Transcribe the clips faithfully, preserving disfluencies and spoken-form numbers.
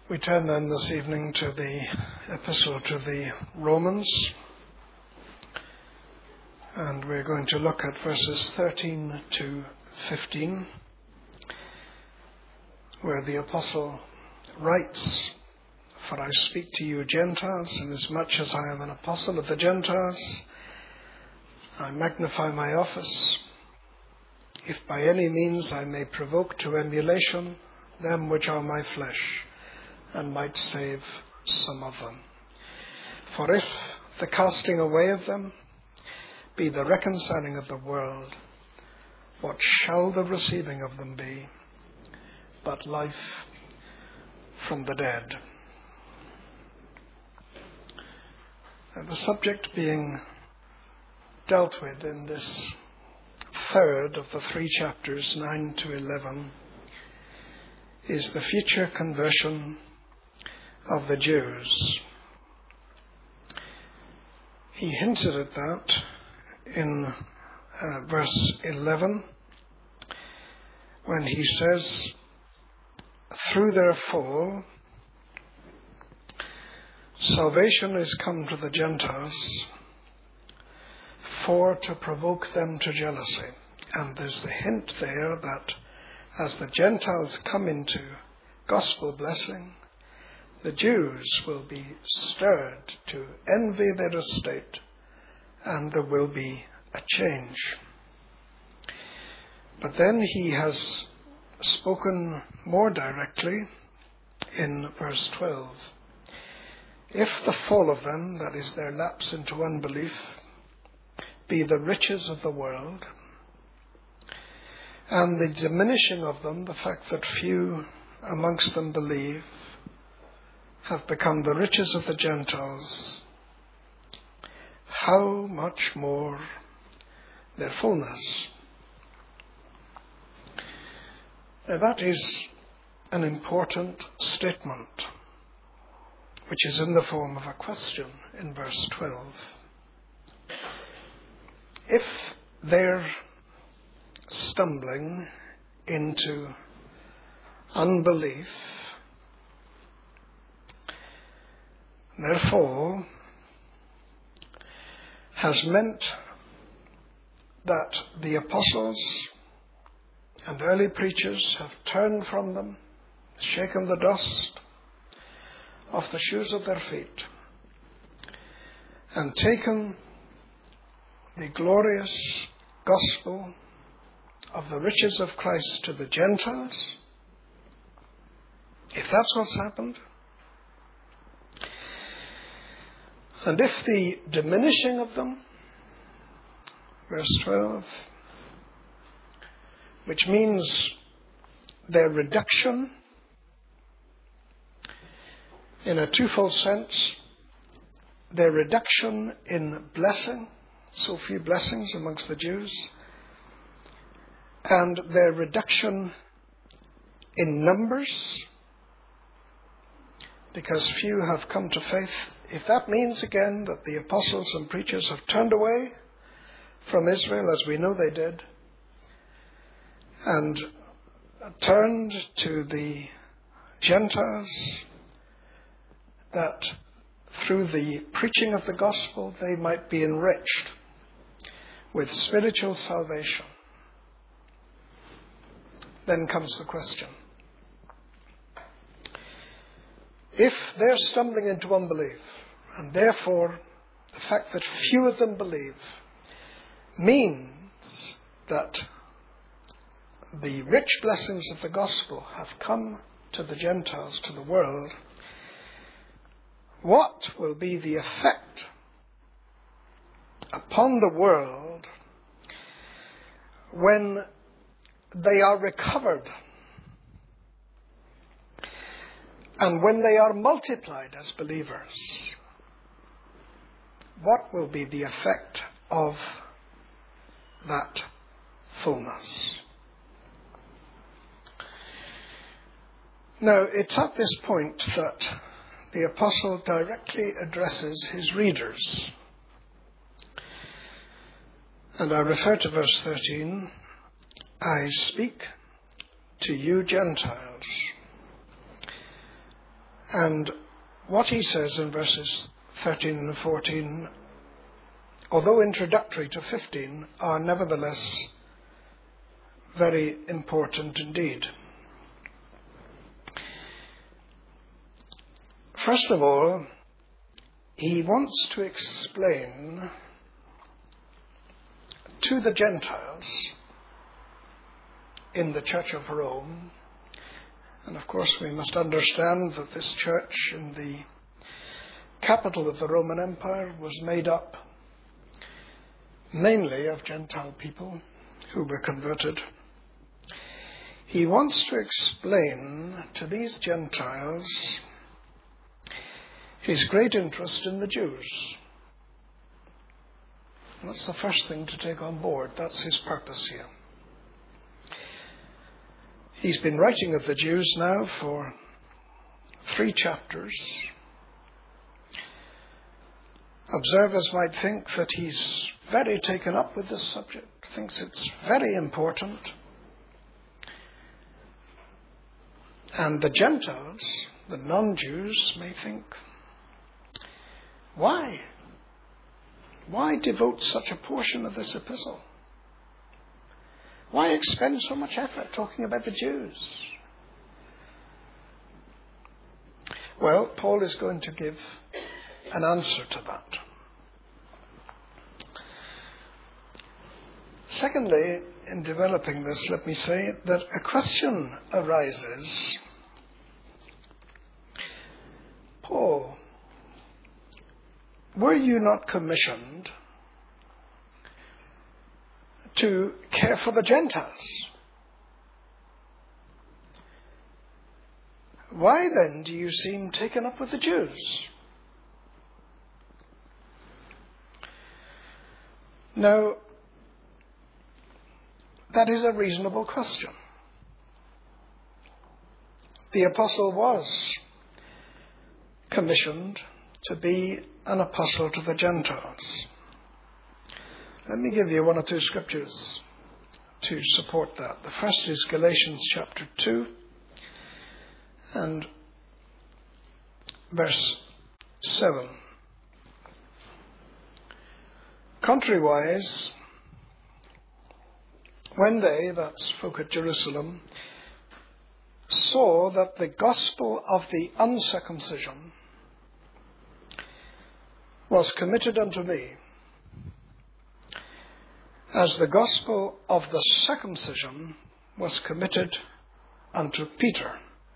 We turn then this evening to the epistle to the Romans, and we're going to look at verses thirteen to fifteen, where the apostle writes, "For I speak to you Gentiles, inasmuch as I am an apostle of the Gentiles, I magnify my office, if by any means I may provoke to emulation them which are my flesh, and might save some of them. For if the casting away of them be the reconciling of the world, what shall the receiving of them be, but life from the dead?" And the subject being dealt with in this third of the three chapters, nine to eleven, is the future conversion of the Jews. He hinted at that in uh, verse eleven, when he says, "Through their fall, salvation is come to the Gentiles, for to provoke them to jealousy." And there's the hint there that as the Gentiles come into gospel blessing, the Jews will be stirred to envy their estate, and there will be a change. But then he has spoken more directly in verse twelve. "If the fall of them," that is their lapse into unbelief, "be the riches of the world, and the diminishing of them, the fact that few amongst them believe, have become the riches of the Gentiles, how much more their fullness?" Now that is an important statement, which is in the form of a question in verse twelve. If they're stumbling into unbelief, their fall has meant that the apostles and early preachers have turned from them, shaken the dust off the shoes of their feet, and taken the glorious gospel of the riches of Christ to the Gentiles. If that's what's happened, and if the diminishing of them, verse twelve, which means their reduction in a twofold sense, their reduction in blessing, so few blessings amongst the Jews, and their reduction in numbers, because few have come to faith. If that means again that the apostles and preachers have turned away from Israel, as we know they did, and turned to the Gentiles, that through the preaching of the gospel they might be enriched with spiritual salvation, then comes the question: if they're stumbling into unbelief, and therefore the fact that few of them believe means that the rich blessings of the gospel have come to the Gentiles, to the world, what will be the effect upon the world when they are recovered and when they are multiplied as believers? What will be the effect of that fullness? Now, it's at this point that the apostle directly addresses his readers. And I refer to verse thirteen, "I speak to you Gentiles, And what he says in verses thirteen and fourteen, although introductory to fifteen, are nevertheless very important indeed. First of all, he wants to explain to the Gentiles in the Church of Rome, and of course we must understand that this church in the capital of the Roman Empire was made up mainly of Gentile people who were converted. He wants to explain to these Gentiles his great interest in the Jews. That's the first thing to take on board. That's his purpose here. He's been writing of the Jews now for three chapters. Observers might think that he's very taken up with this subject, thinks it's very important. And the Gentiles, the non-Jews, may think, why? Why devote such a portion of this epistle? Why expend so much effort talking about the Jews? Well, Paul is going to give an answer to that. Secondly, in developing this, let me say that a question arises. Paul, were you not commissioned to care for the Gentiles? Why then do you seem taken up with the Jews? Now, that is a reasonable question. The apostle was commissioned to be an apostle to the Gentiles. Let me give you one or two scriptures to support that. The first is Galatians chapter two and verse seven. Contrariwise, when they, that's folk at Jerusalem, saw that the gospel of the uncircumcision was committed unto me, as the gospel of the circumcision was committed unto Peter.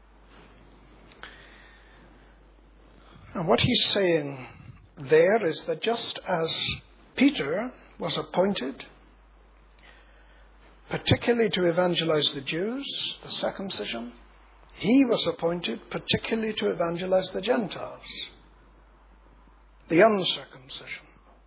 And what he's saying there is that just as Peter was appointed particularly to evangelize the Jews, the circumcision, he was appointed particularly to evangelize the Gentiles, the uncircumcision.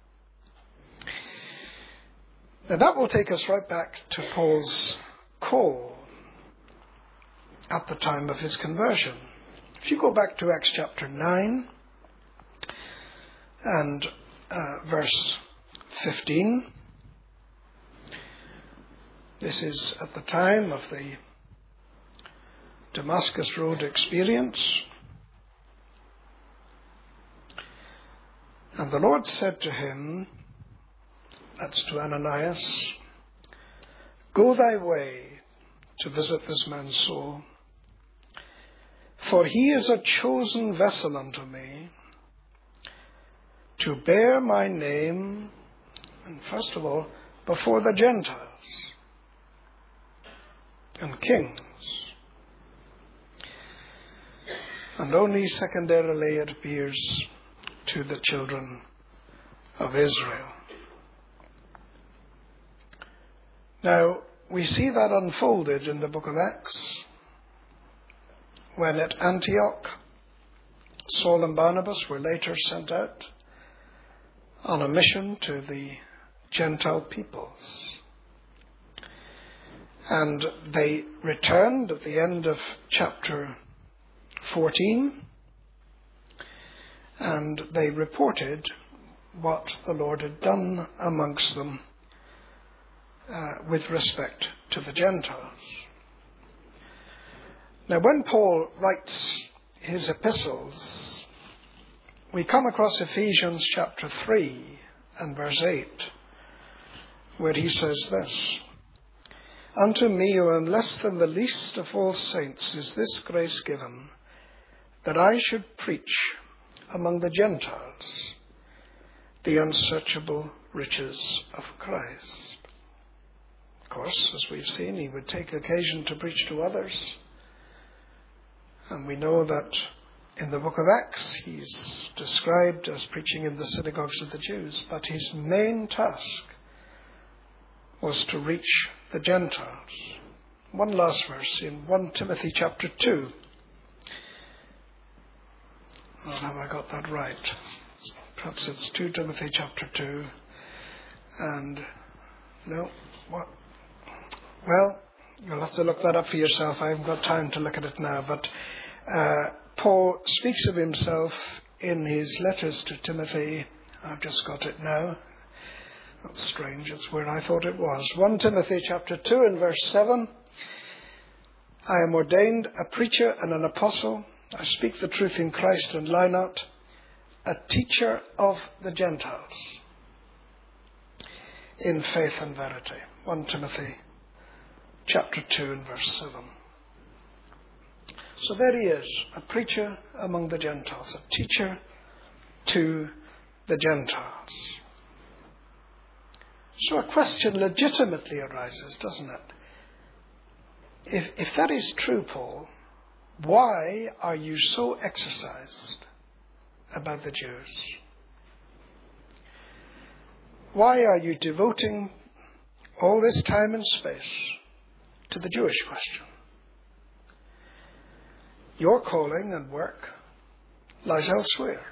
Now that will take us right back to Paul's call at the time of his conversion. If you go back to Acts chapter nine and uh, verse fifteen, this is at the time of the Damascus Road experience. And the Lord said to him, that's to Ananias, go thy way to visit this man Saul, for he is a chosen vessel unto me to bear my name, and first of all, before the Gentiles and kings, and only secondarily it appears to the children of Israel. Now, we see that unfolded in the book of Acts, when at Antioch, Saul and Barnabas were later sent out on a mission to the Gentile peoples. And they returned at the end of chapter fourteen, and they reported what the Lord had done amongst them uh, with respect to the Gentiles. Now, when Paul writes his epistles, we come across Ephesians chapter three and verse eight, where he says this, "Unto me, who am less than the least of all saints, is this grace given, that I should preach among the Gentiles the unsearchable riches of Christ." Of course, as we've seen, he would take occasion to preach to others. And we know that in the book of Acts, he's described as preaching in the synagogues of the Jews. But his main task was to reach the Gentiles. One last verse in First Timothy chapter two. Oh, have I got that right? Perhaps it's Second Timothy chapter two. And, no, what? Well, you'll have to look that up for yourself. I haven't got time to look at it now. But uh, Paul speaks of himself in his letters to Timothy. I've just got it now. That's strange. It's where I thought it was. First Timothy chapter two and verse seven. "I am ordained a preacher and an apostle. I speak the truth in Christ and lie not, a teacher of the Gentiles in faith and verity." First Timothy chapter two and verse seven. So there he is, a preacher among the Gentiles, a teacher to the Gentiles. So a question legitimately arises, doesn't it? If, if that is true, Paul, why are you so exercised about the Jews? Why are you devoting all this time and space to the Jewish question? Your calling and work lies elsewhere,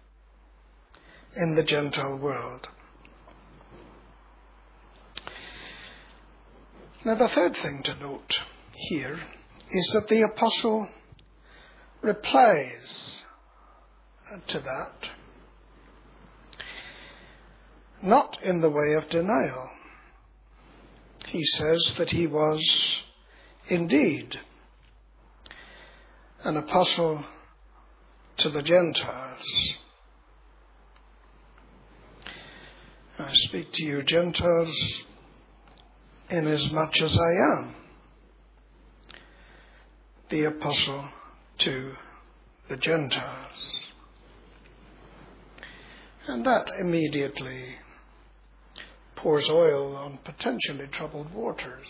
in the Gentile world. Now, the third thing to note here is that the apostle replies to that, not in the way of denial. He says that he was indeed an apostle to the Gentiles. "I speak to you, Gentiles, inasmuch as I am the apostle to the Gentiles." And that immediately pours oil on potentially troubled waters.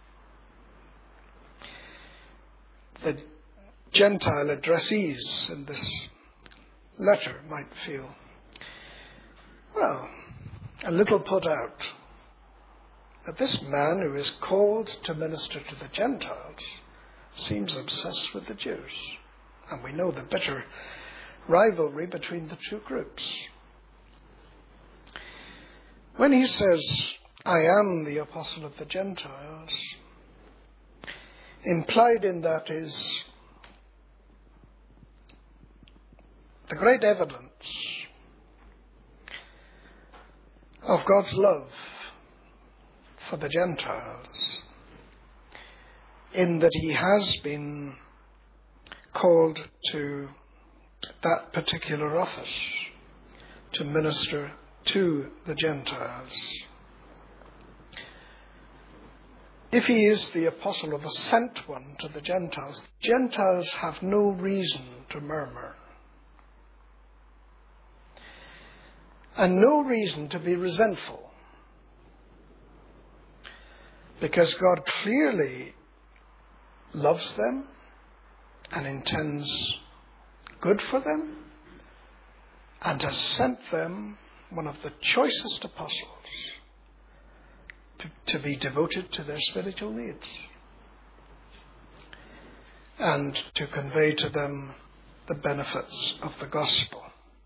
The Gentile addressees in this letter might feel, well, a little put out that this man who is called to minister to the Gentiles seems obsessed with the Jews. And we know the bitter rivalry between the two groups. When he says, "I am the apostle of the Gentiles," implied in that is the great evidence of God's love for the Gentiles, in that he has been called to that particular office, to minister to the Gentiles. If he is the apostle or the sent one to the Gentiles, Gentiles have no reason to murmur, and no reason to be resentful, because God clearly loves them and intends good for them, and has sent them, one of the choicest apostles, to, to be devoted to their spiritual needs and to convey to them the benefits of the gospel.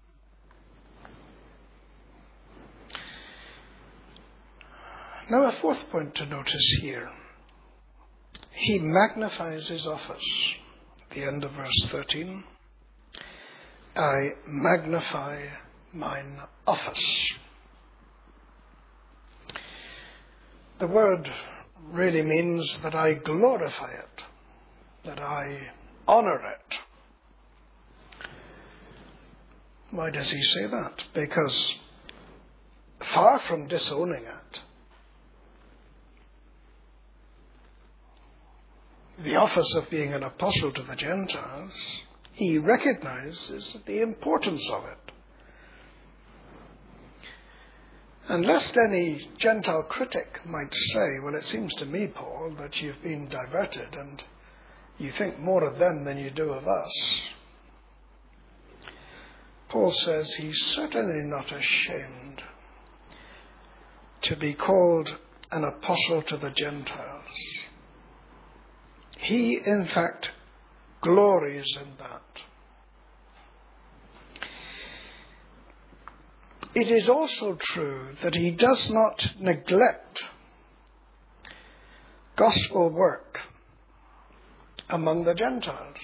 Now, a fourth point to notice here. He magnifies his office. At the end of verse thirteen, "I magnify mine office." The word really means that I glorify it, that I honor it. Why does he say that? Because far from disowning it, the office of being an apostle to the Gentiles, he recognizes the importance of it. And lest any Gentile critic might say, well, it seems to me, Paul, that you've been diverted and you think more of them than you do of us. Paul says he's certainly not ashamed to be called an apostle to the Gentiles. He, in fact, glories in that. It is also true that he does not neglect gospel work among the Gentiles,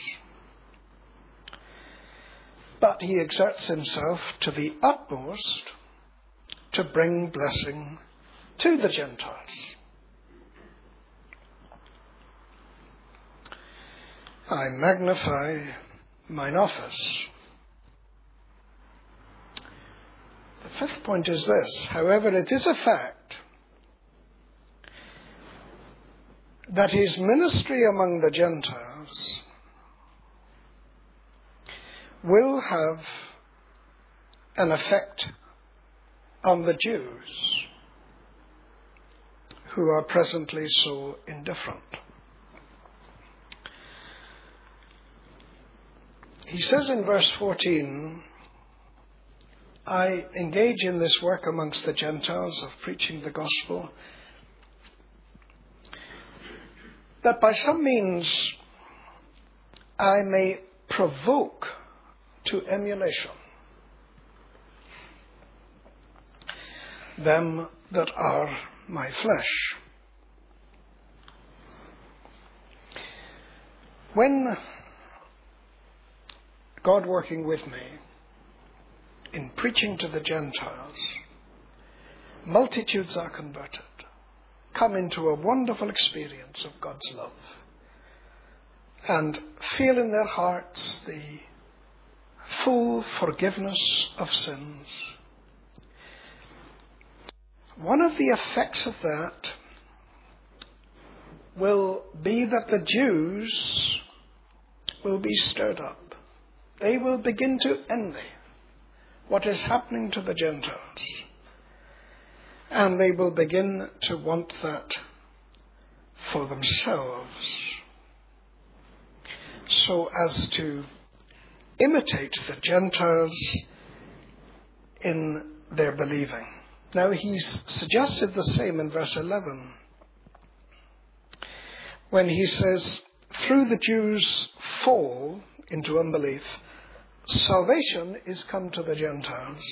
but he exerts himself to the utmost to bring blessing to the Gentiles. I magnify mine office. The fifth point is this: however, it is a fact that his ministry among the Gentiles will have an effect on the Jews who are presently so indifferent. He says in verse fourteen, I engage in this work amongst the Gentiles of preaching the gospel, that by some means I may provoke to emulation them that are my flesh. When God working with me in preaching to the Gentiles, multitudes are converted, come into a wonderful experience of God's love, and feel in their hearts the full forgiveness of sins. One of the effects of that will be that the Jews will be stirred up. They will begin to envy what is happening to the Gentiles. And they will begin to want that for themselves, so as to imitate the Gentiles in their believing. Now, he's suggested the same in verse eleven, when he says, through the Jews' fall into unbelief, salvation is come to the Gentiles,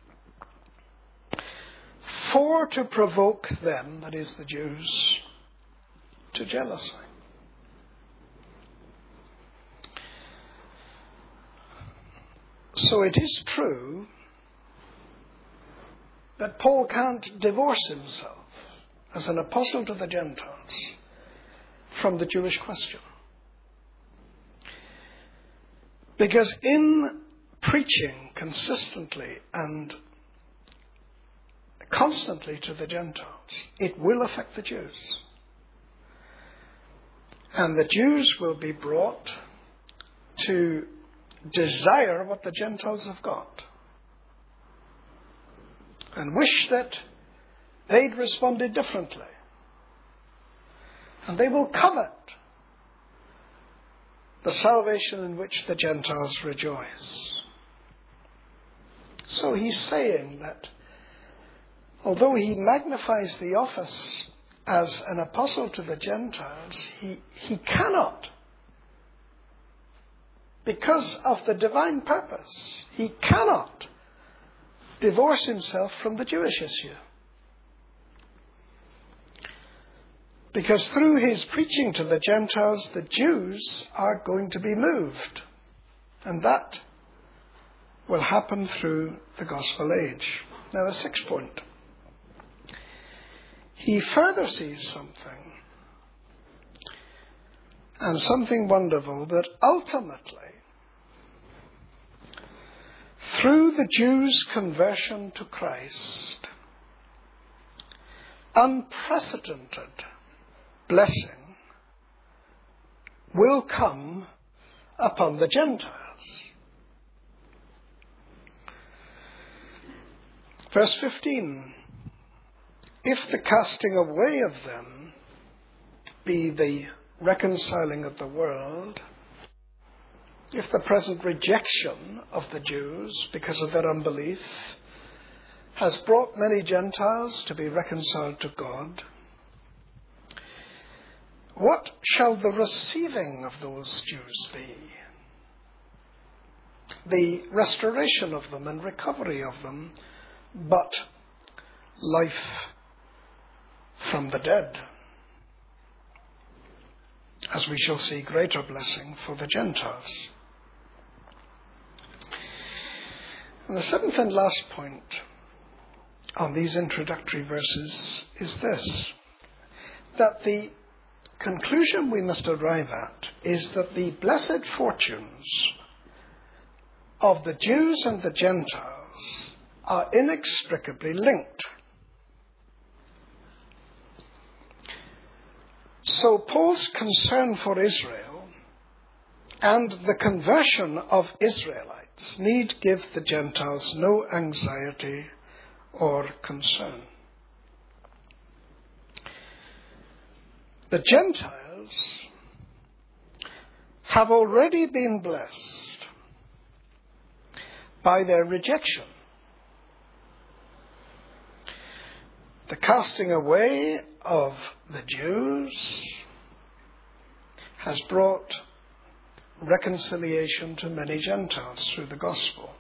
for to provoke them, that is the Jews, to jealousy. So it is true that Paul can't divorce himself as an apostle to the Gentiles from the Jewish question. Because in preaching consistently and constantly to the Gentiles, it will affect the Jews. And the Jews will be brought to desire what the Gentiles have got, and wish that they'd responded differently. And they will covet the salvation in which the Gentiles rejoice. So he's saying that although he magnifies the office as an apostle to the Gentiles, he, he cannot, because of the divine purpose, he cannot divorce himself from the Jewish issue. Because through his preaching to the Gentiles, the Jews are going to be moved. And that will happen through the gospel age. Now, the sixth point. He further sees something, and something wonderful, that ultimately, Through the Jews' conversion to Christ, unprecedented blessing will come upon the Gentiles. Verse fifteen, if the casting away of them be the reconciling of the world, if the present rejection of the Jews because of their unbelief has brought many Gentiles to be reconciled to God, what shall the receiving of those Jews be? The restoration of them and recovery of them, but life from the dead, as we shall see greater blessing for the Gentiles. And the seventh and last point on these introductory verses is this, that the conclusion we must arrive at is that the blessed fortunes of the Jews and the Gentiles are inextricably linked. So Paul's concern for Israel and the conversion of Israelites need give the Gentiles no anxiety or concern. The Gentiles have already been blessed by their rejection. The casting away of the Jews has brought reconciliation to many Gentiles through the gospel.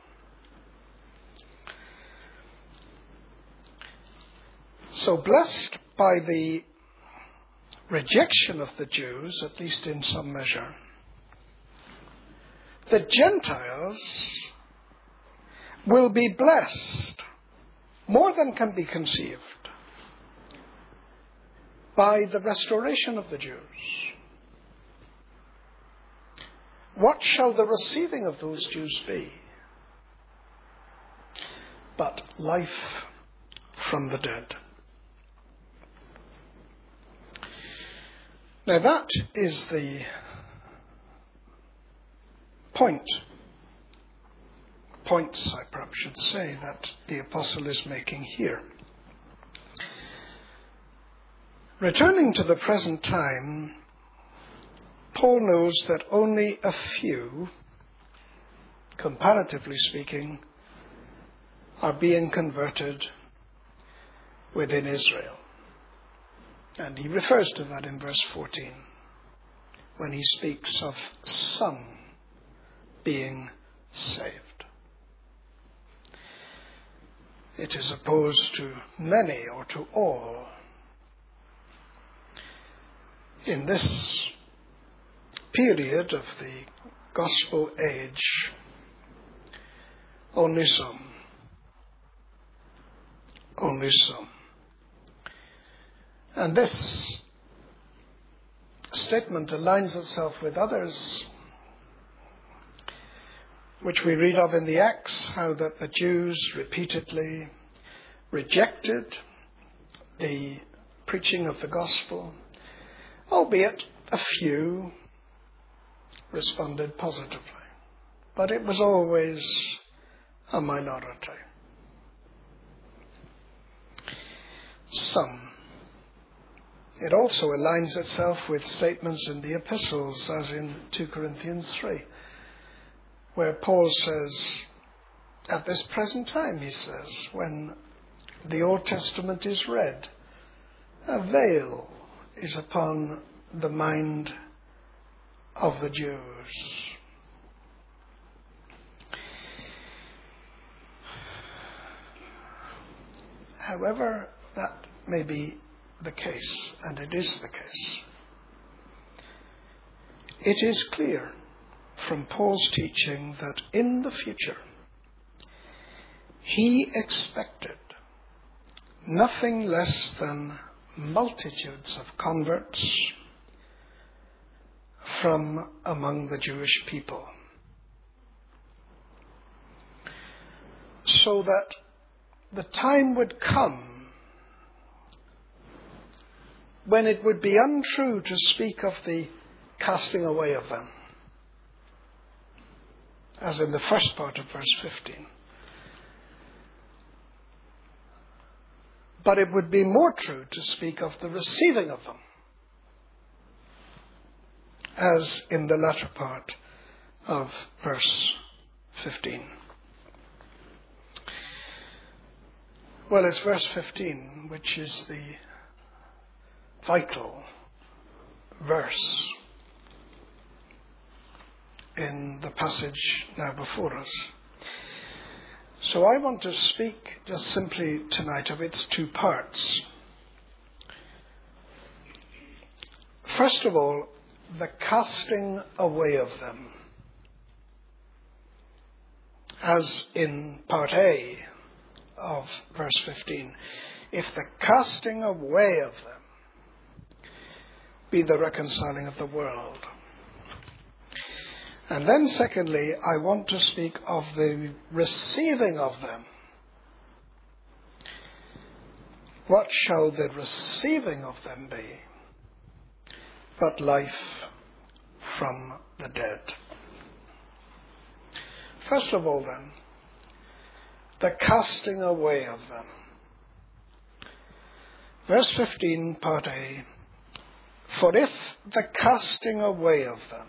So blessed by the rejection of the Jews, at least in some measure, the Gentiles will be blessed more than can be conceived by the restoration of the Jews. What shall the receiving of those Jews be? But life from the dead. Now that is the point, points I perhaps should say, that the apostle is making here. Returning to the present time, Paul knows that only a few, comparatively speaking, are being converted within Israel. And he refers to that in verse fourteen, when he speaks of some being saved. It is opposed to many or to all. In this period of the gospel age, only some. Only some. And this statement aligns itself with others which we read of in the Acts, how that the Jews repeatedly rejected the preaching of the gospel, albeit a few responded positively. But it was always a minority. Some. It also aligns itself with statements in the epistles, as in two Corinthians three, where Paul says, at this present time, he says, when the Old Testament is read, a veil is upon the mind of the Jews. However that may be the case, and it is the case, it is clear from Paul's teaching that in the future he expected nothing less than multitudes of converts from among the Jewish people. so that the time would come when it would be untrue to speak of the casting away of them, as in the first part of verse fifteen. But it would be more true to speak of the receiving of them, as in the latter part of verse fifteen. Well, it's verse fifteen which is the vital verse in the passage now before us. So I want to speak just simply tonight of its two parts. First of all, the casting away of them, as in part A of verse fifteen. If the casting away of them be the reconciling of the world. And then secondly, I want to speak of the receiving of them. What shall the receiving of them be but life from the dead? First of all then, the casting away of them. Verse fifteen, part A. For if the casting away of them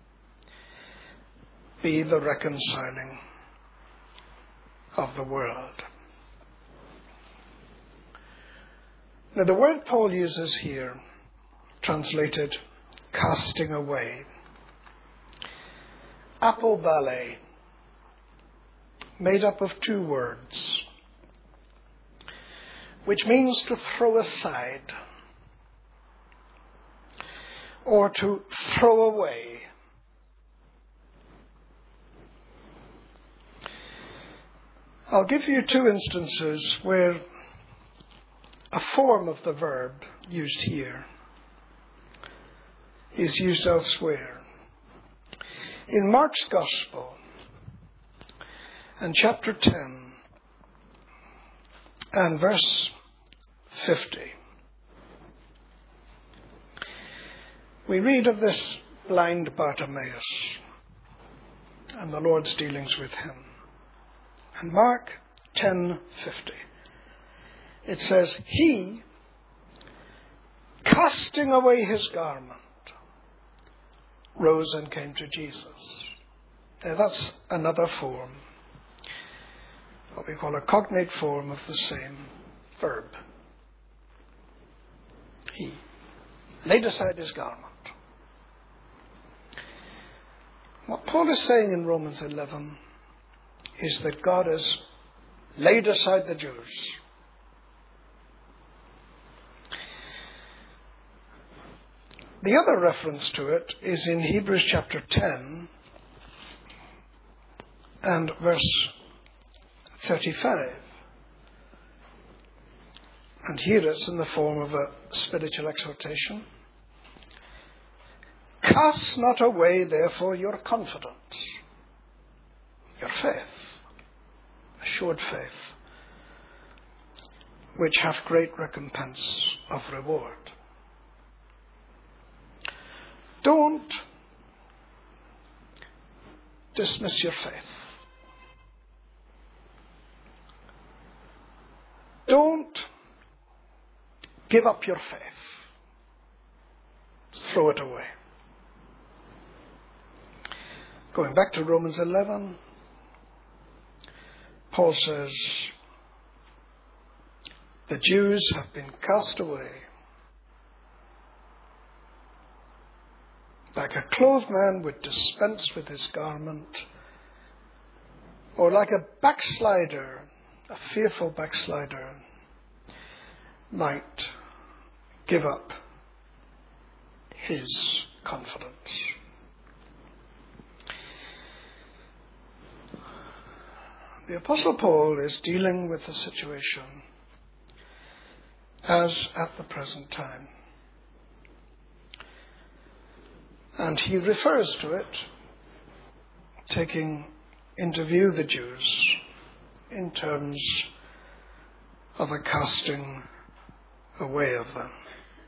be the reconciling of the world. Now the word Paul uses here, translated casting away, apobale, made up of two words, which means to throw aside or to throw away. I'll give you two instances where a form of the verb used here is used elsewhere. In Mark's Gospel, and chapter ten, and verse fifty, we read of this blind Bartimaeus and the Lord's dealings with him. And Mark ten fifty, it says, he, casting away his garment, rose and came to Jesus. Now that's another form, what we call a cognate form of the same verb. He laid aside his garment. What Paul is saying in Romans eleven is that God has laid aside the Jews. The other reference to it is in Hebrews chapter ten and verse thirty-five. And here it's in the form of a spiritual exhortation. Cast not away, therefore, your confidence, your faith, assured faith, which hath great recompense of reward. Don't dismiss your faith. Don't give up your faith. Throw it away. Going back to Romans eleven, Paul says, the Jews have been cast away. Like a clothed man would dispense with his garment, or like a backslider, a fearful backslider, might give up his confidence. The Apostle Paul is dealing with the situation as at the present time. And he refers to it, taking into view the Jews in terms of a casting away of them.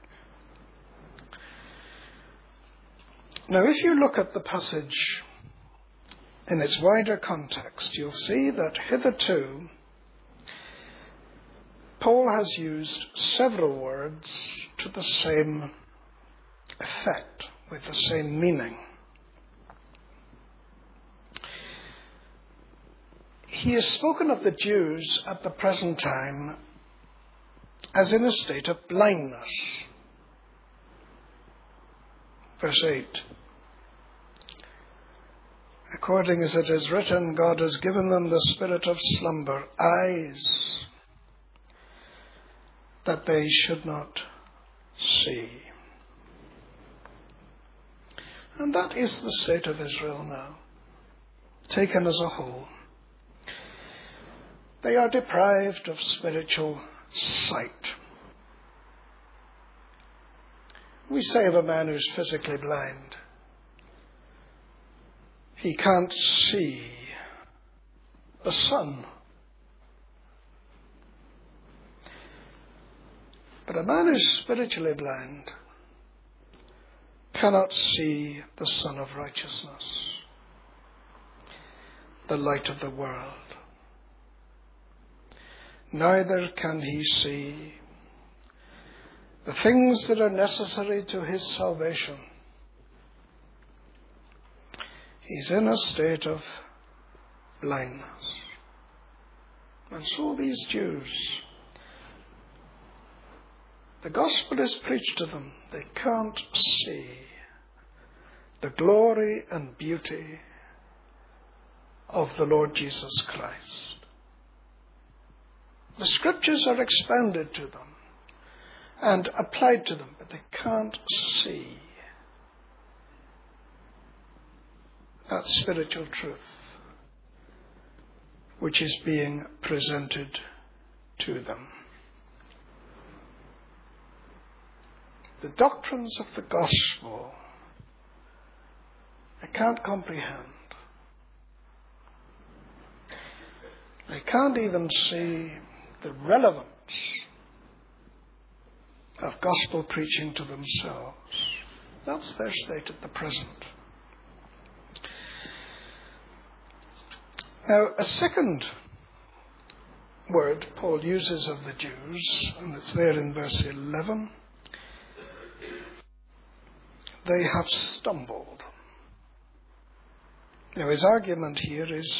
Now, if you look at the passage in its wider context, you'll see that hitherto Paul has used several words to the same effect, with the same meaning. He has spoken of the Jews at the present time as in a state of blindness. Verse eight. According as it is written, God has given them the spirit of slumber, eyes that they should not see. And that is the state of Israel now, taken as a whole. They are deprived of spiritual sight. We say of a man who's physically blind, he can't see the sun. But a man who's spiritually blind cannot see the Son of Righteousness, the light of the world. Neither can he see the things that are necessary to his salvation. He's in a state of blindness. And so these Jews, the gospel is preached to them. They can't see the glory and beauty of the Lord Jesus Christ. The scriptures are expounded to them and applied to them, but they can't see that spiritual truth which is being presented to them. The doctrines of the gospel they can't comprehend. They can't even see the relevance of gospel preaching to themselves. That's their state at the present. Now, a second word Paul uses of the Jews, and it's there in verse eleven. They have stumbled. Now, his argument here is,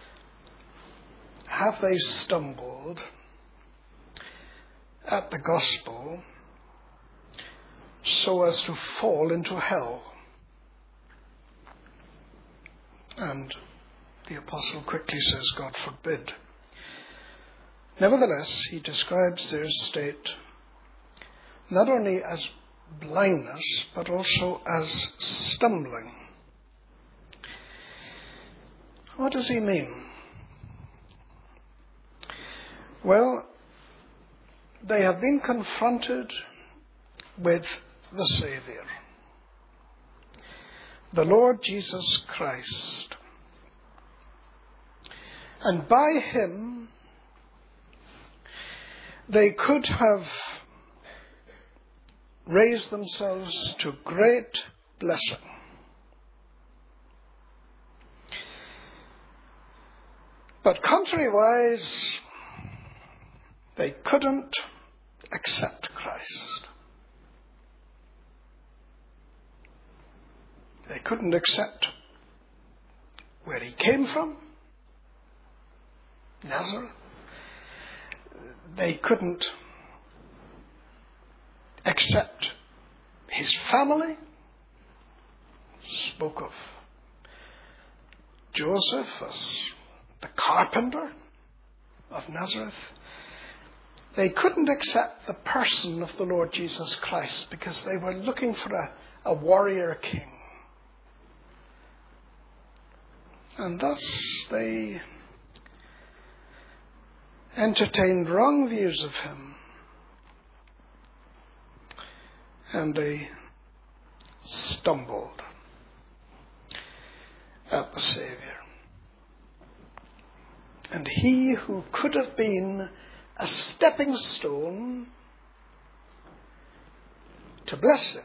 have they stumbled at the gospel so as to fall into hell? And the apostle quickly says, God forbid. Nevertheless, he describes their state not only as blindness, but also as stumbling. What does he mean? Well, they have been confronted with the Savior, the Lord Jesus Christ. And by him, they could have raised themselves to great blessing. But contrariwise, they couldn't accept Christ. They couldn't accept where he came from, Nazareth. They couldn't accept his family. Spoke of Joseph as the carpenter of Nazareth. They couldn't accept the person of the Lord Jesus Christ because they were looking for a, a warrior king. And thus they entertained wrong views of him. And they stumbled at the Savior. And he who could have been a stepping stone to blessing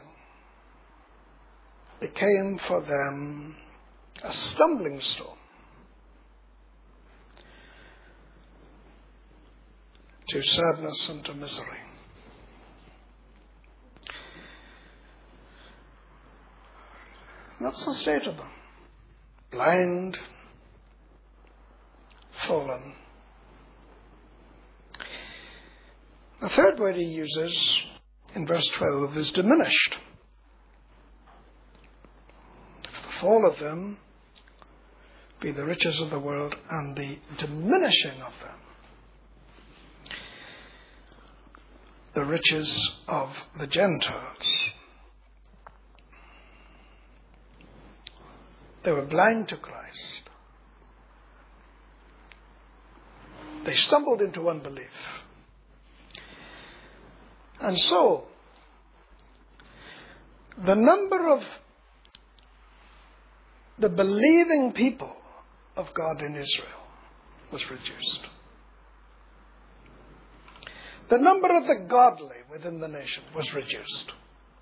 became for them a stumbling stone to sadness and to misery. That's the state of them. Blind, fallen. The third word he uses in verse twelve is diminished. If the fall of them be the riches of the world and the diminishing of them the riches of the Gentiles. They were blind to Christ. They stumbled into unbelief. And so, the number of the believing people of God in Israel was reduced. The number of the godly within the nation was reduced.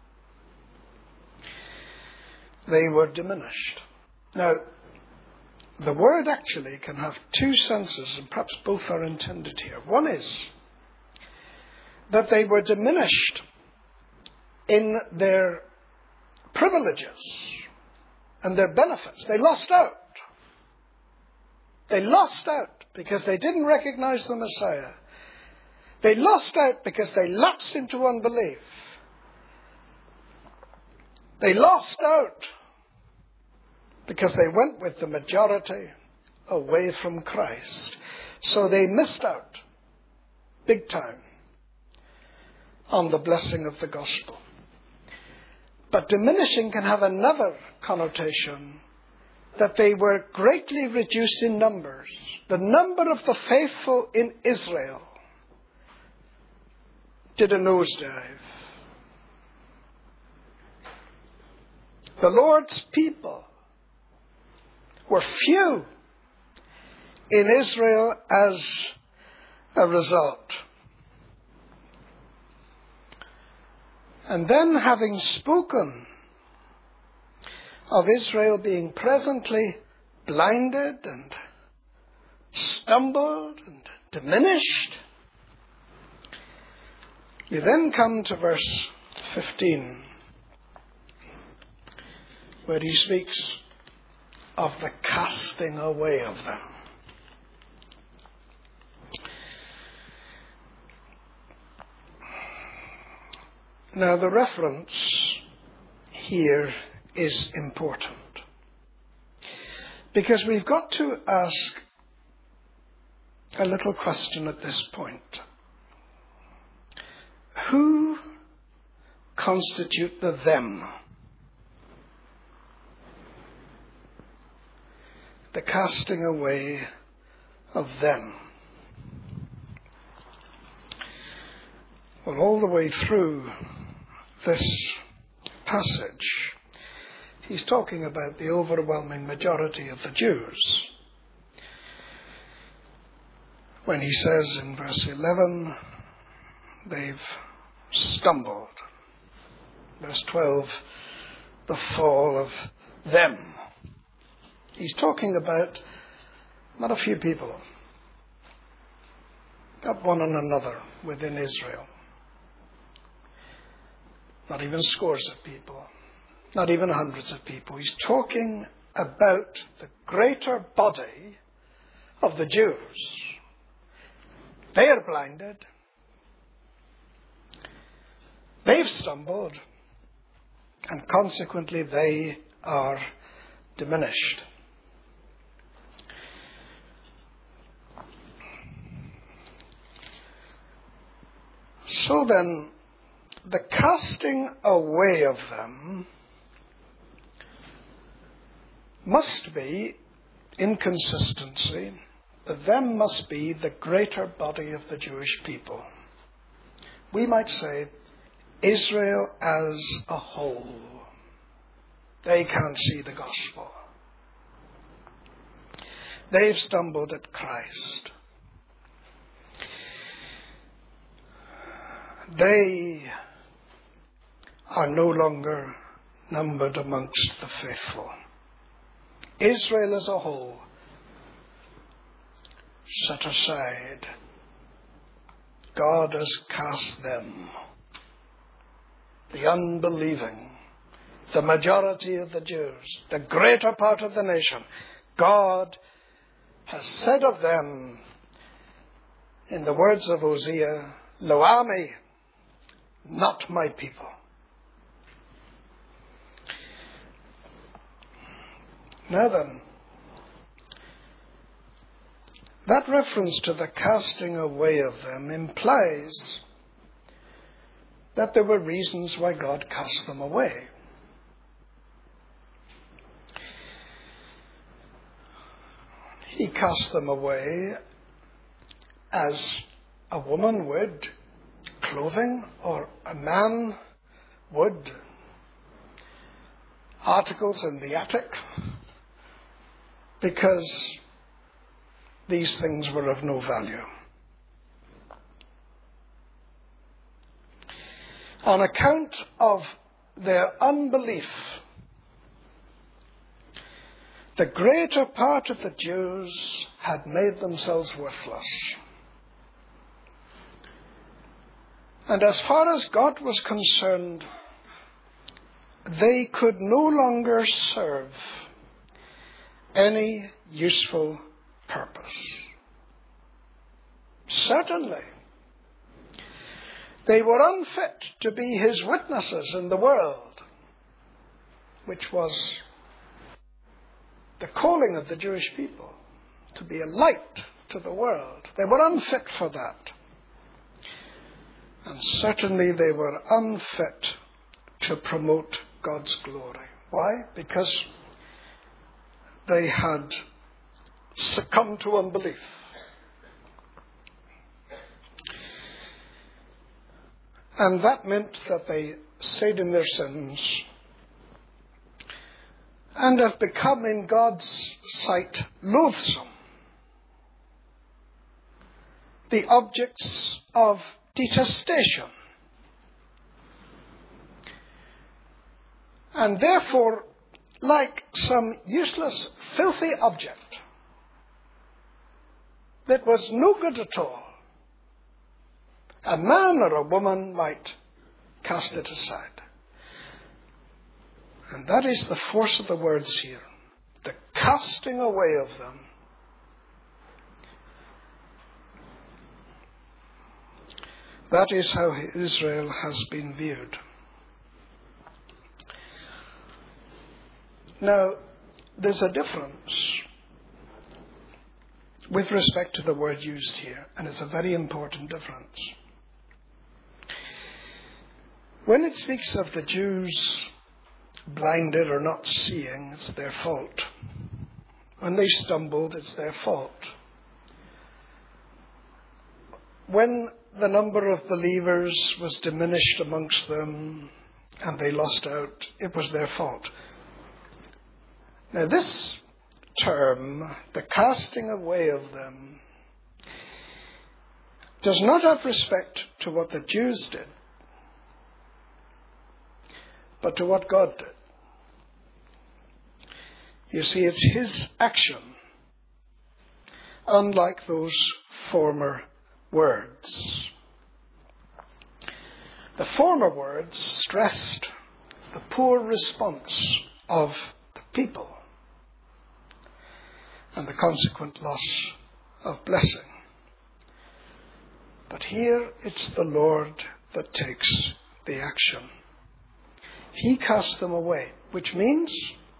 They were diminished. Now, the word actually can have two senses, and perhaps both are intended here. One is that they were diminished in their privileges and their benefits. They lost out. They lost out because they didn't recognize the Messiah. They lost out because they lapsed into unbelief. They lost out because they went with the majority away from Christ. So they missed out big time on the blessing of the gospel. But diminishing can have another connotation, that they were greatly reduced in numbers. The number of the faithful in Israel did a nosedive. The Lord's people were few in Israel as a result. And then, having spoken of Israel being presently blinded and stumbled and diminished, you then come to verse fifteen, where he speaks of the casting away of them. Now, the reference here is important, because we've got to ask a little question at this point. Who constitute the them? The casting away of them. Well, all the way through this passage, he's talking about the overwhelming majority of the Jews. When he says in verse eleven, they've stumbled. Verse twelve, the fall of them. He's talking about not a few people, not one and another within Israel. Not even scores of people, not even hundreds of people. He's talking about the greater body of the Jews. They are blinded. They've stumbled, and consequently they are diminished. So then, the casting away of them must be, in consistency, that them must be the greater body of the Jewish people. We might say Israel as a whole. They can't see the gospel. They've stumbled at Christ. They are no longer numbered amongst the faithful. Israel as a whole set aside. God has cast them, the unbelieving, the majority of the Jews, the greater part of the nation. God has said of them, in the words of Hosea, Lo ami, not my people. Now then, that reference to the casting away of them implies that there were reasons why God cast them away. He cast them away as a woman would clothing, or a man would articles in the attic, because these things were of no value. On account of their unbelief, the greater part of the Jews had made themselves worthless. And as far as God was concerned, they could no longer serve any useful purpose. Certainly, they were unfit to be his witnesses in the world, which was the calling of the Jewish people, to be a light to the world. They were unfit for that. And certainly they were unfit to promote God's glory. Why? Because they had succumbed to unbelief. And that meant that they stayed in their sins and have become in God's sight loathsome, the objects of detestation. And therefore, like some useless, filthy object that was no good at all, a man or a woman might cast it aside. And that is the force of the words here, the casting away of them. That is how Israel has been viewed. Now, there's a difference with respect to the word used here, and it's a very important difference. When it speaks of the Jews blinded or not seeing, it's their fault. When they stumbled, it's their fault. When the number of believers was diminished amongst them and they lost out, it was their fault. Now this term, the casting away of them, does not have respect to what the Jews did, but to what God did. You see, it's his action, unlike those former words. The former words stressed the poor response of the people and the consequent loss of blessing. But here it's the Lord that takes the action. He cast them away, which means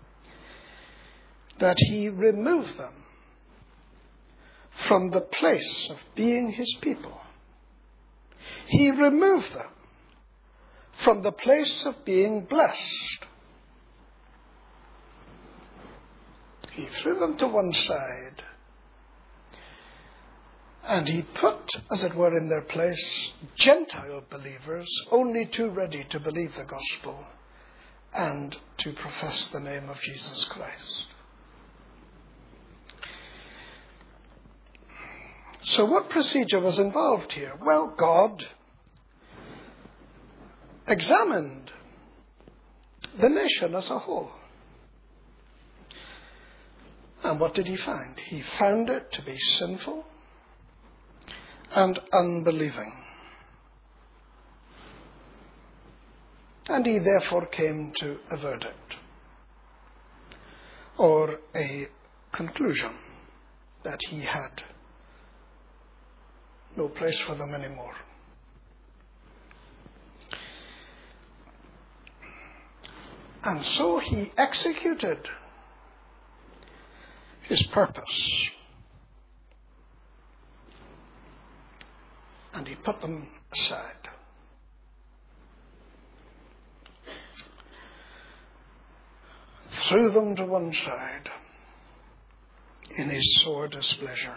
that he removed them from the place of being his people. He removed them from the place of being blessed. He threw them to one side, and he put, as it were, in their place Gentile believers only too ready to believe the gospel and to profess the name of Jesus Christ. So what procedure was involved here? Well, God examined the nation as a whole. And what did he find? He found it to be sinful and unbelieving. And he therefore came to a verdict, or a conclusion, that he had no place for them anymore. And so he executed his purpose. And he put them aside. Threw them to one side in his sore displeasure.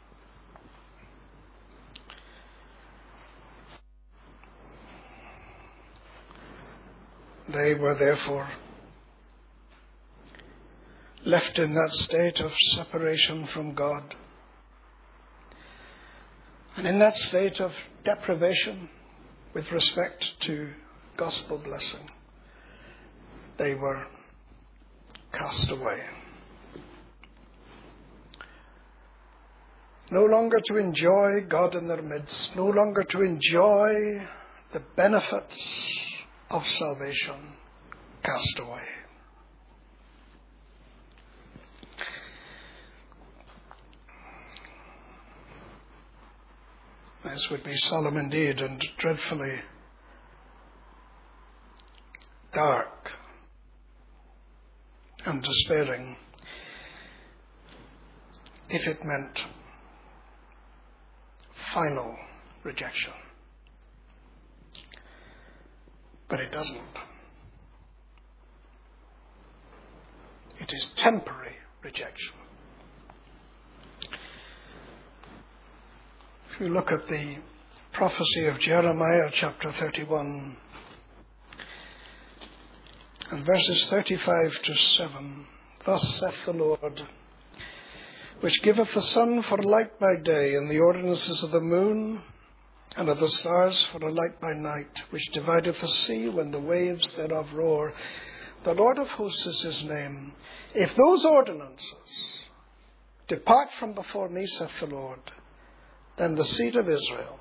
They were therefore left in that state of separation from God, and in that state of deprivation with respect to gospel blessing. They were cast away. No longer to enjoy God in their midst, no longer to enjoy the benefits of salvation, cast away. This would be solemn indeed and dreadfully dark and despairing if it meant final rejection. But it doesn't. It is temporary rejection. If you look at the prophecy of Jeremiah chapter thirty-one and verses thirty-five to seven, thus saith the Lord, which giveth the sun for a light by day, and the ordinances of the moon and of the stars for a light by night, which divideth the sea when the waves thereof roar. The Lord of hosts is his name. If those ordinances depart from before me, saith the Lord, then the seed of Israel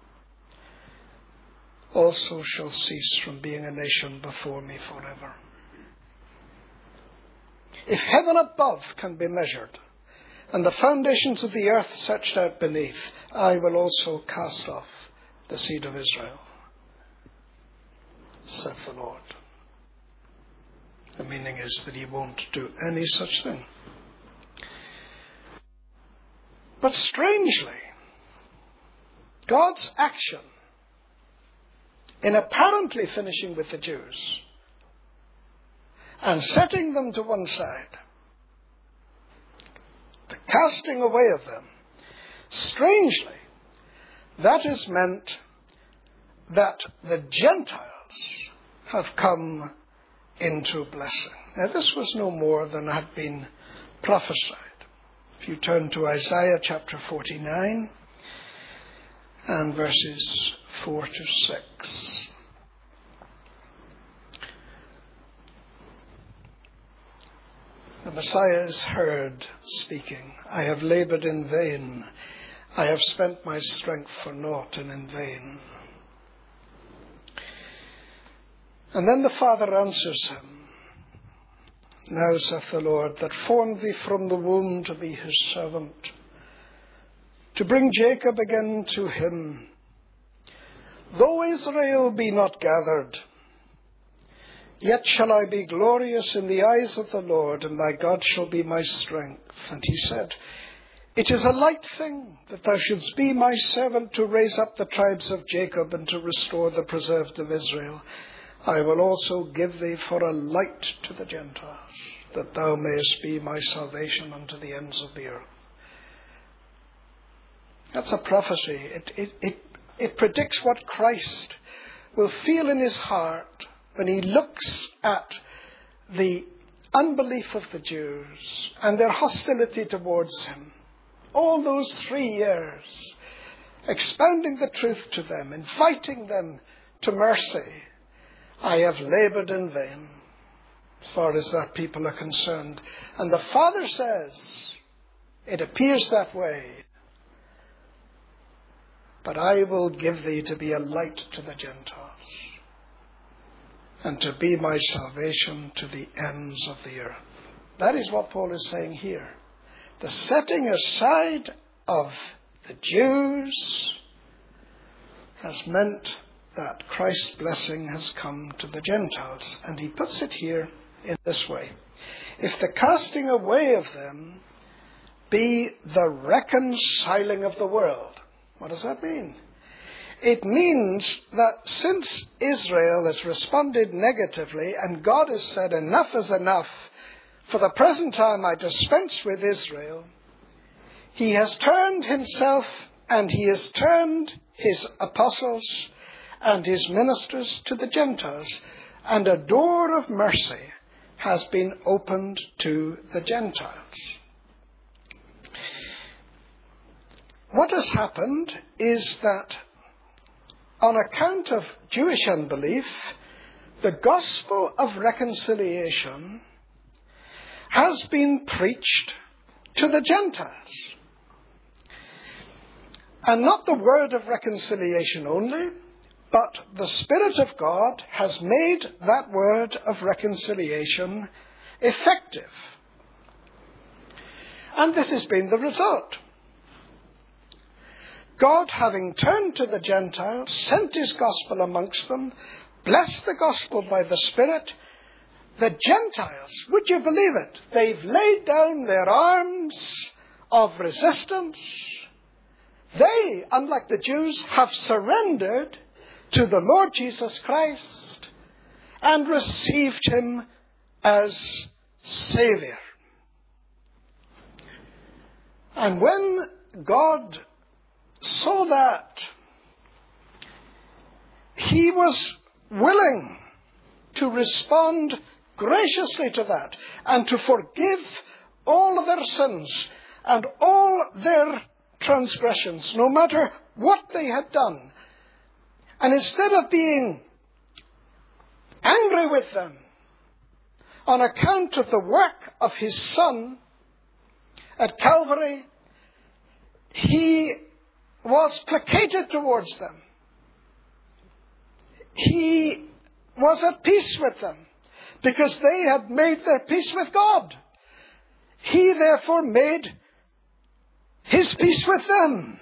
also shall cease from being a nation before me forever. If heaven above can be measured, and the foundations of the earth searched out beneath, I will also cast off the seed of Israel, saith the Lord. The meaning is that he won't do any such thing. But strangely, God's action in apparently finishing with the Jews and setting them to one side, the casting away of them, strangely, that is meant that the Gentiles have come into blessing. Now this was no more than had been prophesied. If you turn to Isaiah chapter forty-nine and verses four to six. The Messiah is heard speaking, I have labored in vain. I have spent my strength for naught and in vain. And then the Father answers him, Now saith the Lord, that formed thee from the womb to be his servant, to bring Jacob again to him. Though Israel be not gathered, yet shall I be glorious in the eyes of the Lord, and thy God shall be my strength. And he said, It is a light thing that thou shouldst be my servant to raise up the tribes of Jacob and to restore the preserved of Israel. I will also give thee for a light to the Gentiles, that thou mayest be my salvation unto the ends of the earth. That's a prophecy. It, it, it, it predicts what Christ will feel in his heart when he looks at the unbelief of the Jews and their hostility towards him. all those three years, expounding the truth to them, inviting them to mercy, I have labored in vain, as far as that people are concerned. And the Father says, it appears that way, but I will give thee to be a light to the Gentiles, and to be my salvation to the ends of the earth. That is what Paul is saying here. The setting aside of the Jews has meant that Christ's blessing has come to the Gentiles. And he puts it here in this way. If the casting away of them be the reconciling of the world. What does that mean? It means that since Israel has responded negatively and God has said enough is enough, for the present time I dispense with Israel, he has turned himself and he has turned his apostles and his ministers to the Gentiles, and a door of mercy has been opened to the Gentiles. What has happened is that on account of Jewish unbelief, the gospel of reconciliation has been preached to the Gentiles. And not the word of reconciliation only, but the Spirit of God has made that word of reconciliation effective. And this has been the result. God, having turned to the Gentiles, sent his gospel amongst them, blessed the gospel by the Spirit. The Gentiles, would you believe it? They've laid down their arms of resistance. They, unlike the Jews, have surrendered to the Lord Jesus Christ and received him as Savior. And when God saw that, he was willing to respond graciously to that and to forgive all of their sins and all their transgressions, no matter what they had done. And instead of being angry with them on account of the work of his Son at Calvary, he was placated towards them. He was at peace with them because they had made their peace with God. He therefore made his peace with them.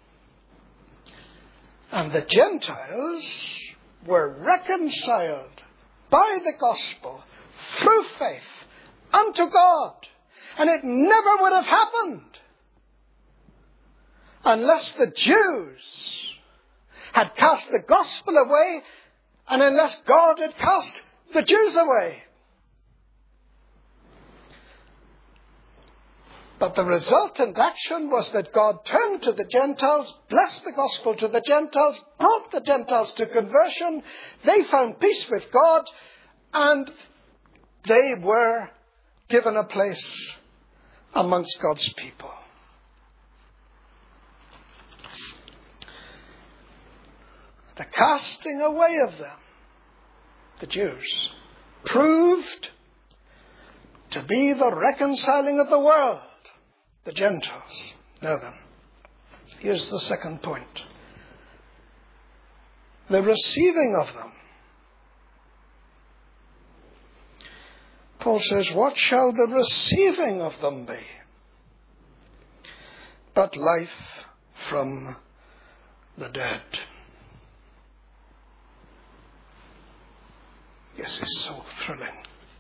And the Gentiles were reconciled by the gospel through faith unto God. And it never would have happened unless the Jews had cast the gospel away and unless God had cast the Jews away. But the resultant action was that God turned to the Gentiles, blessed the gospel to the Gentiles, brought the Gentiles to conversion. They found peace with God, and they were given a place amongst God's people. The casting away of them, the Jews, proved to be the reconciling of the world, the Gentiles. Now then, here's the second point. The receiving of them. Paul says, what shall the receiving of them be? But life from the dead. Yes, it's so thrilling.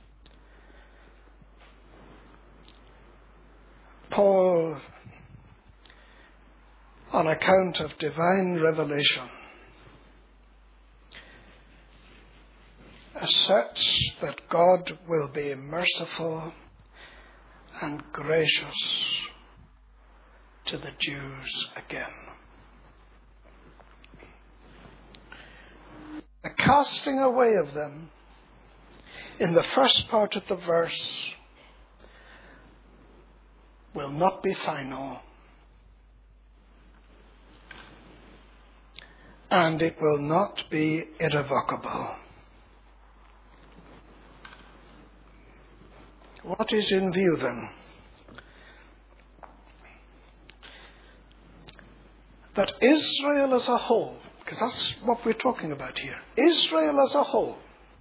Paul, on account of divine revelation, asserts that God will be merciful and gracious to the Jews again. The casting away of them in the first part of the verse will not be final and it will not be irrevocable. What is in view then? That Israel as a whole, because that's what we're talking about here, Israel as a whole,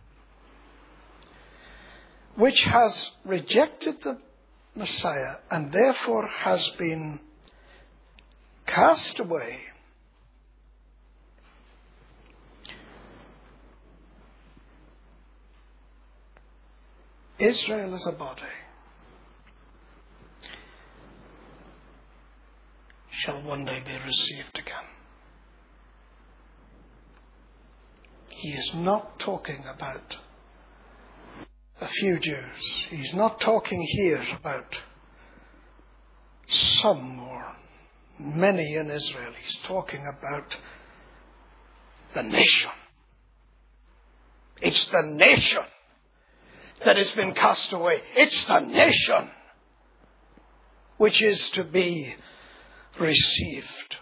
which has rejected the Messiah and therefore has been cast away, Israel as a body shall one day be received again. He is not talking about a few Jews. He's not talking here about some or many in Israel. He's talking about the nation. It's the nation that has been cast away. It's the nation which is to be received.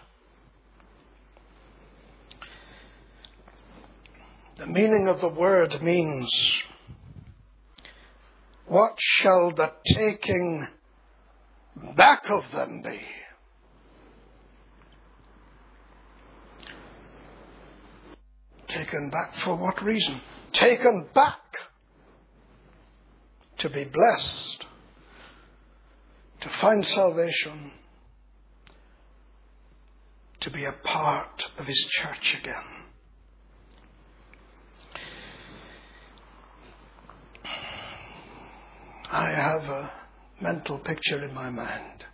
The meaning of the word means, what shall the taking back of them be? Taken back for what reason? Taken back to be blessed, to find salvation, to be a part of his church again. I have a mental picture in my mind,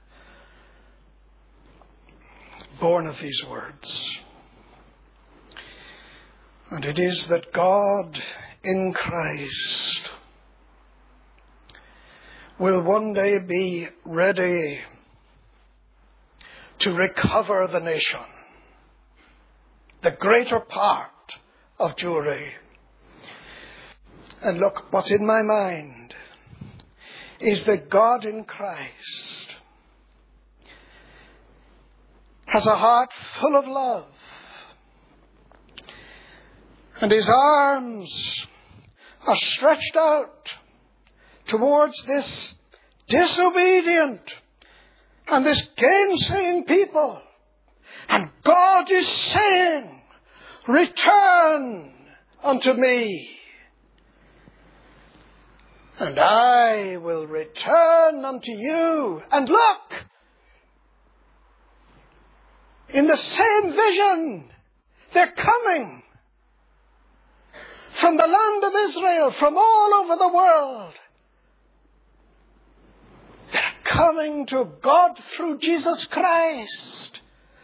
born of these words. And it is that God in Christ will one day be ready to recover the nation, the greater part of Jewry. And look, what's in my mind is that God in Christ has a heart full of love, and his arms are stretched out towards this disobedient and this gainsaying people. And God is saying, return unto me, and I will return unto you. And look, in the same vision, they're coming from the land of Israel, from all over the world. They're coming to God through Jesus Christ.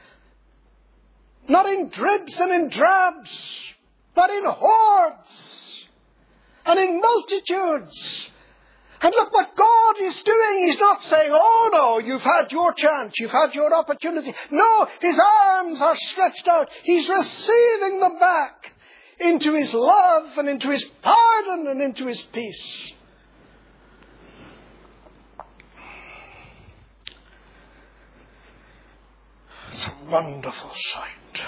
Not in dribs and in drabs, but in hordes and in multitudes. And look what God is doing. He's not saying, oh no, you've had your chance, you've had your opportunity. No, his arms are stretched out. He's receiving them back into his love and into his pardon and into his peace. It's a wonderful sight,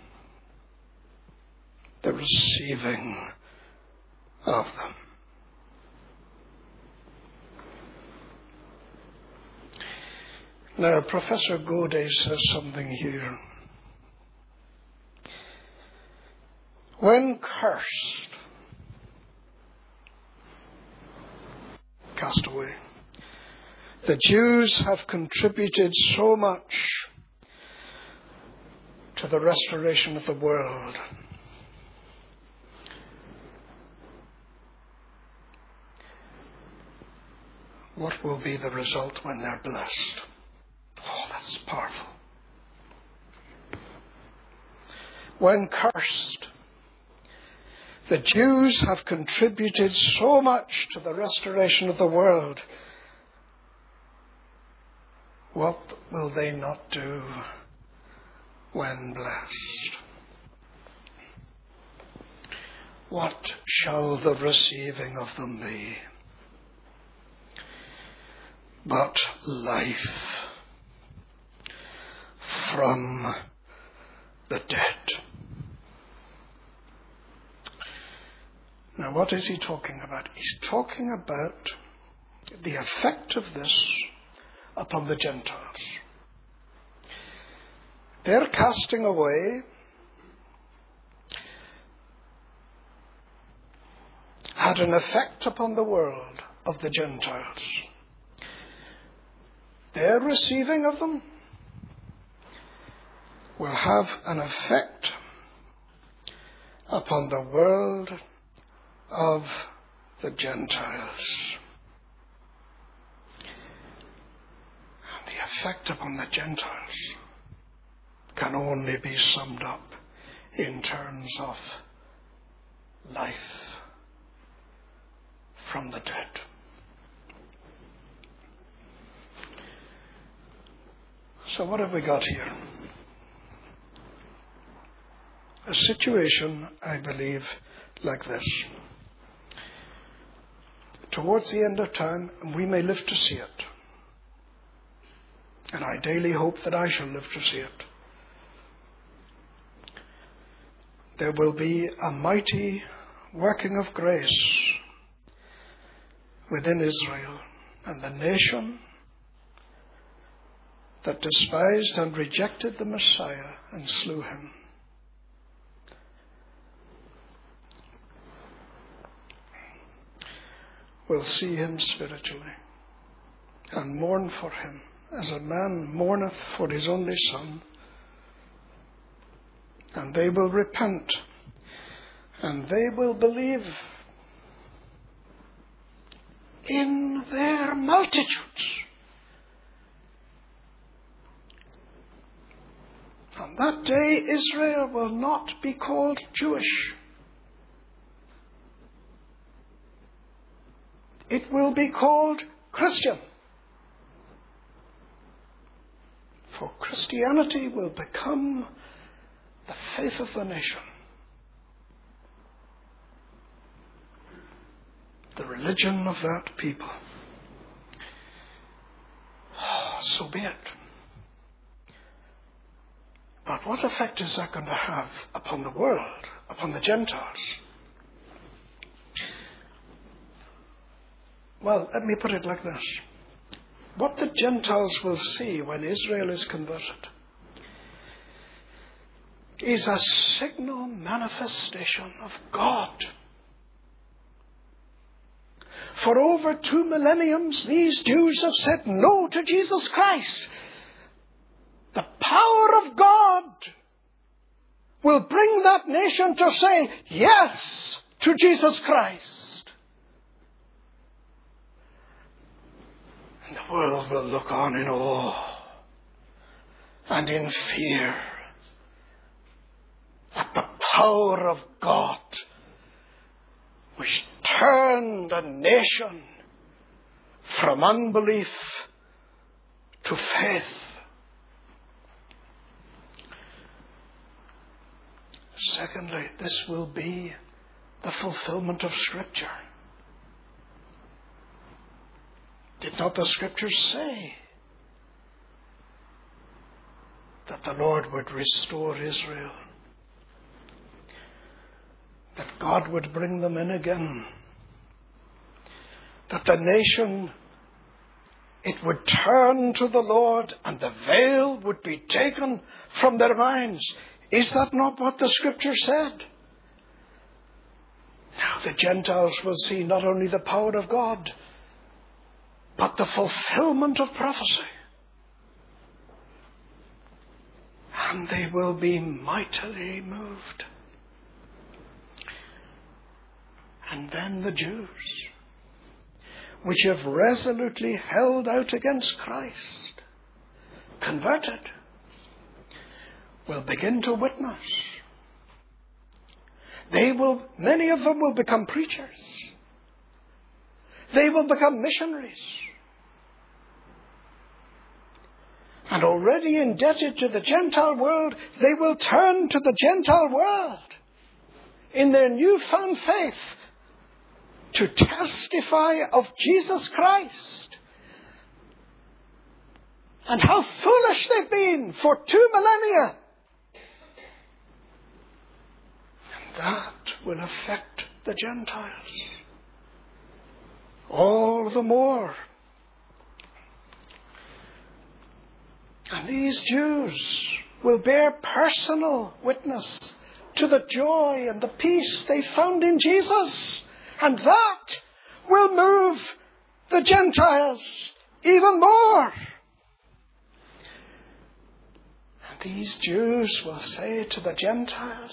the receiving of them. Now, Professor Godet says something here. When cursed, cast away, the Jews have contributed so much to the restoration of the world. What will be the result when they're blessed? Oh, that's powerful. When cursed, the Jews have contributed so much to the restoration of the world. What will they not do when blessed? What shall the receiving of them be? But life from the dead. Now, what is he talking about? He's talking about the effect of this upon the Gentiles. Their casting away had an effect upon the world of the Gentiles. Their receiving of them will have an effect upon the world of the Gentiles. And the effect upon the Gentiles can only be summed up in terms of life from the dead. So what have we got here? A situation, I believe, like this. Towards the end of time, we may live to see it. And I daily hope that I shall live to see it. There will be a mighty working of grace within Israel, and the nation that despised and rejected the Messiah and slew him will see him spiritually and mourn for him as a man mourneth for his only son. And they will repent, and they will believe in their multitudes. On that day, Israel will not be called Jewish. It will be called Christian. For Christianity will become the faith of the nation, the religion of that people. Oh, so be it. But what effect is that going to have upon the world, upon the Gentiles? Well, let me put it like this. What the Gentiles will see when Israel is converted is a signal manifestation of God. For over two millenniums, these Jews have said no to Jesus Christ. The power of God will bring that nation to say yes to Jesus Christ. And the world will look on in awe and in fear at the power of God, which turned a nation from unbelief to faith. Secondly, this will be the fulfillment of Scripture. Did not the Scriptures say that the Lord would restore Israel? That God would bring them in again? That the nation, it would turn to the Lord and the veil would be taken from their minds? Is that not what the Scripture said? Now the Gentiles will see not only the power of God, but the fulfillment of prophecy. And they will be mightily moved. And then the Jews, which have resolutely held out against Christ, converted, will begin to witness. They will, many of them will become preachers. They will become missionaries. And already indebted to the Gentile world, they will turn to the Gentile world in their newfound faith to testify of Jesus Christ. And how foolish they've been for two millennia. And that will affect the Gentiles. All the more. And these Jews will bear personal witness to the joy and the peace they found in Jesus. And that will move the Gentiles even more. And these Jews will say to the Gentiles,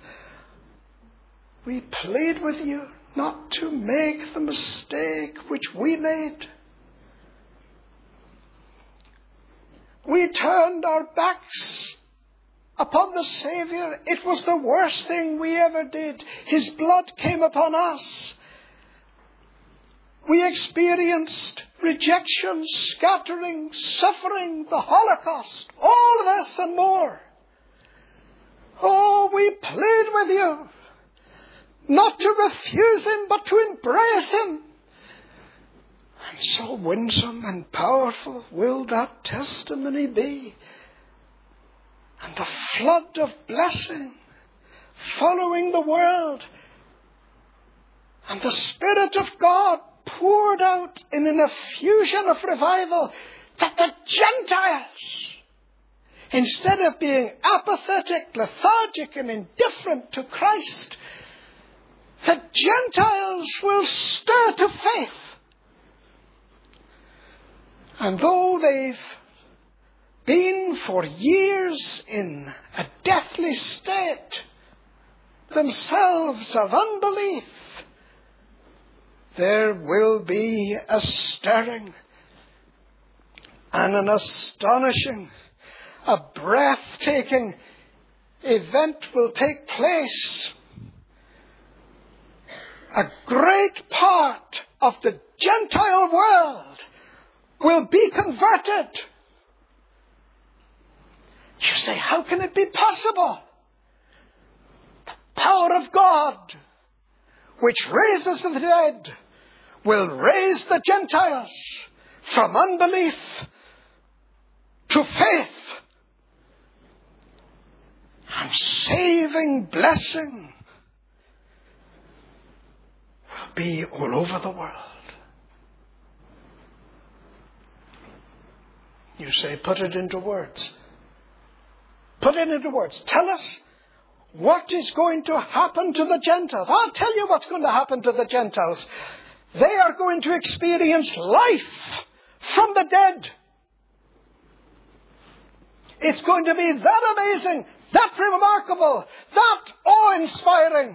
we plead with you not to make the mistake which we made. We turned our backs upon the Savior. It was the worst thing we ever did. His blood came upon us. We experienced rejection, scattering, suffering, the Holocaust, all of this and more. Oh, we plead with you not to refuse him, but to embrace him. And so winsome and powerful will that testimony be. And the flood of blessing following the world. And the Spirit of God poured out in an effusion of revival, that the Gentiles, instead of being apathetic, lethargic and indifferent to Christ, the Gentiles will stir to faith. And though they've been for years in a deathly state, themselves of unbelief, there will be a stirring and an astonishing, a breathtaking event will take place. A great part of the Gentile world will be converted. You say, how can it be possible? The power of God, which raises the dead, will raise the Gentiles from unbelief to faith. And saving blessing will be all over the world. You say, put it into words. Put it into words. Tell us what is going to happen to the Gentiles. I'll tell you what's going to happen to the Gentiles. They are going to experience life from the dead. It's going to be that amazing, that remarkable, that awe-inspiring,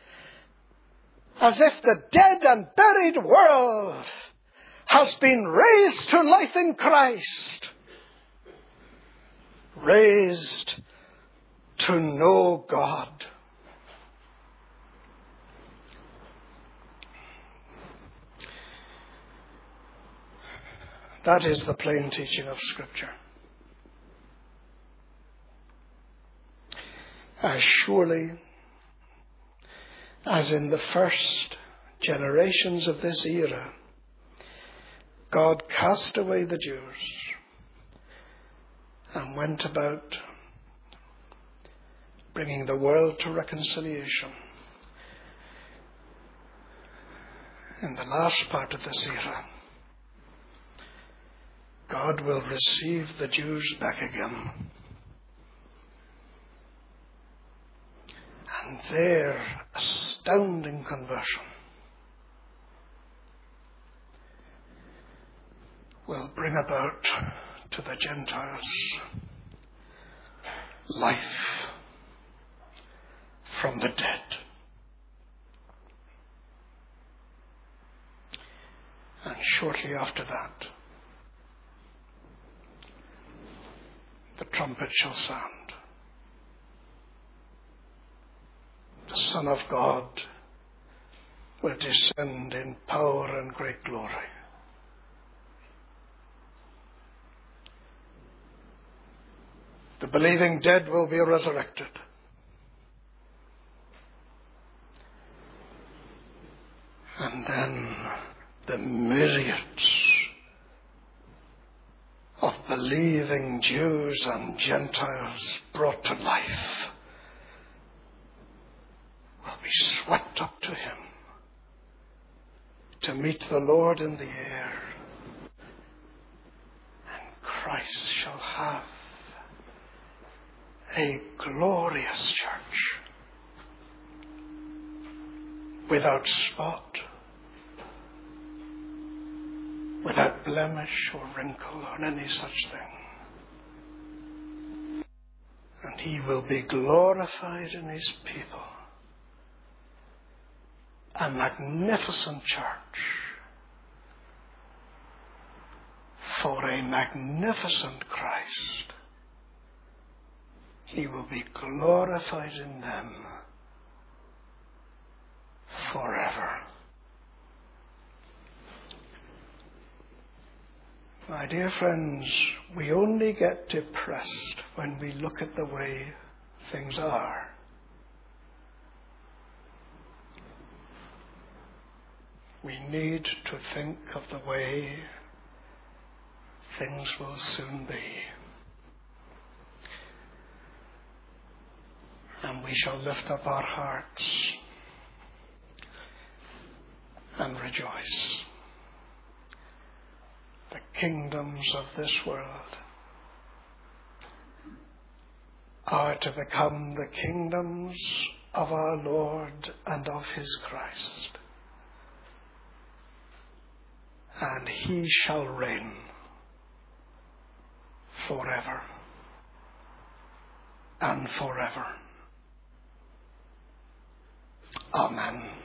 as if the dead and buried world has been raised to life in Christ. Raised to know God. That is the plain teaching of Scripture. As surely as in the first generations of this era, God cast away the Jews and went about bringing the world to reconciliation. In the last part of this era, God will receive the Jews back again. And their astounding conversion will bring about to the Gentiles life from the dead. And shortly after that, the trumpet shall sound. The Son of God will descend in power and great glory. The believing dead will be resurrected. And then the myriads of believing Jews and Gentiles brought to life will be swept up to him to meet the Lord in the air. And Christ shall have a glorious church without spot, without blemish or wrinkle or any such thing. And he will be glorified in his people. A magnificent church for a magnificent Christ. He will be glorified in them forever. My dear friends, we only get depressed when we look at the way things are. We need to think of the way things will soon be. And we shall lift up our hearts and rejoice. The kingdoms of this world are to become the kingdoms of our Lord and of his Christ. And he shall reign forever and forever. Amen.